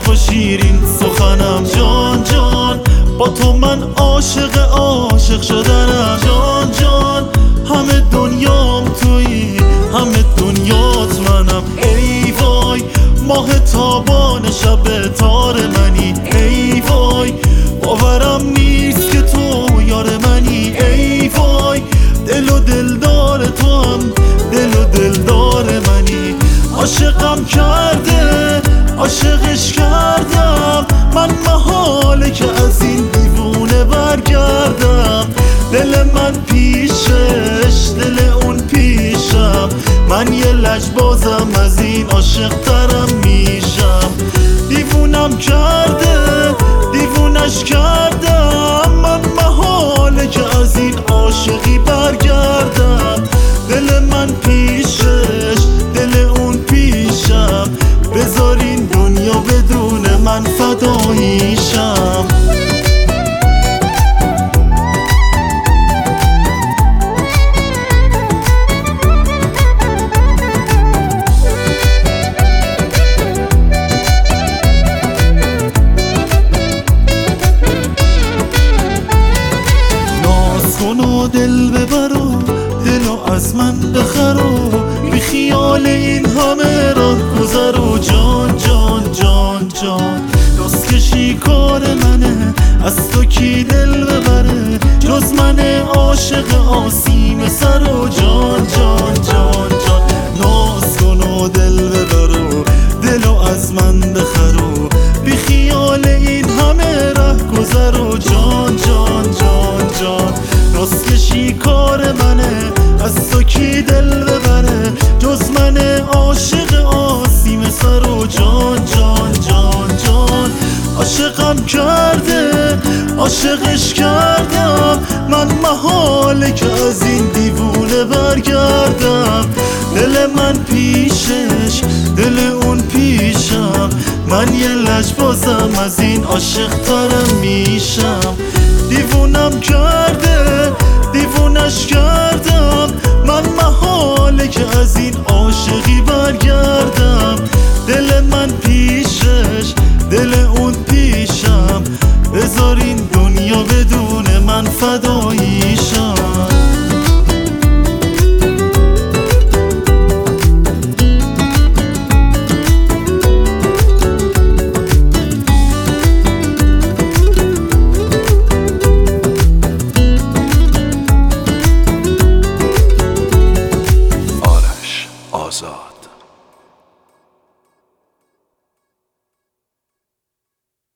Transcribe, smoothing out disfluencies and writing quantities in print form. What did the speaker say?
صاف و شیرین سخنم. جان جان با تو من عاشق شدنم. جان جان همه دنیام تویی، همه دنیات منم. ای وای ماه تابان شب تار منی. ای وای باورم نیست که تو یار منی. ای وای دل و دلدار تو هم دل و دلدار منی. عاشقم کرده عاشقش کردم من، محاله که از این دیوونه برگردم. دل من پیشش دل اون پیشم، من یه لجبازم از این عاشق ترم میشم. دیوونم کرده دیوونش کردم من، محاله که از این عاشقی برگردم. دل من پیشش دل اون پیشم، بذار این دنیا بدون من فداییشم. ناز کن و دل ببر و دلو از من بخر و بی خیال این همه راه گذر و جان جان جان جان. راست کشی کار منه، از تو کی دل ببره جز من عاشق آسیم سر و جان جان جان جان. ناز کن و دل ببر و دلو از من بخر و بی خیال این همه ره گذر و جان جان جان جان. راست کشی کار منه، از تو کی دل ببره جز من عاشق آسیم سر و جان جان جان جان. عاشقم کرده عاشقش کردم من، محاله که از این دیوونه برگردم. دل من پیشش دل اون پیشم، من یه لجبازم از این عاشق ترم میشم. دیوونم کرده دیوونش کردم من، محاله که از این عاشقی برگردم. دل من پیشش دل اون پیشم، بذار این دنیا بدون من فداییشم. آزاد.